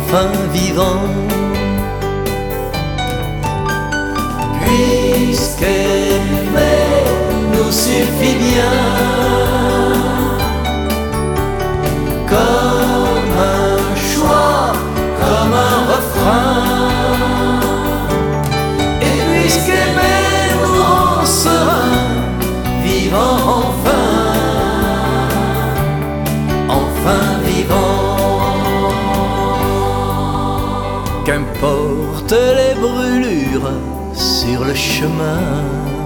enfin vivant. Puisqu'aimer nous suffit bien, comme un choix, comme un refrain. Et puisqu'aimer nous rend serein, vivant enfin vivant. Qu'importe les brûlures sur le chemin,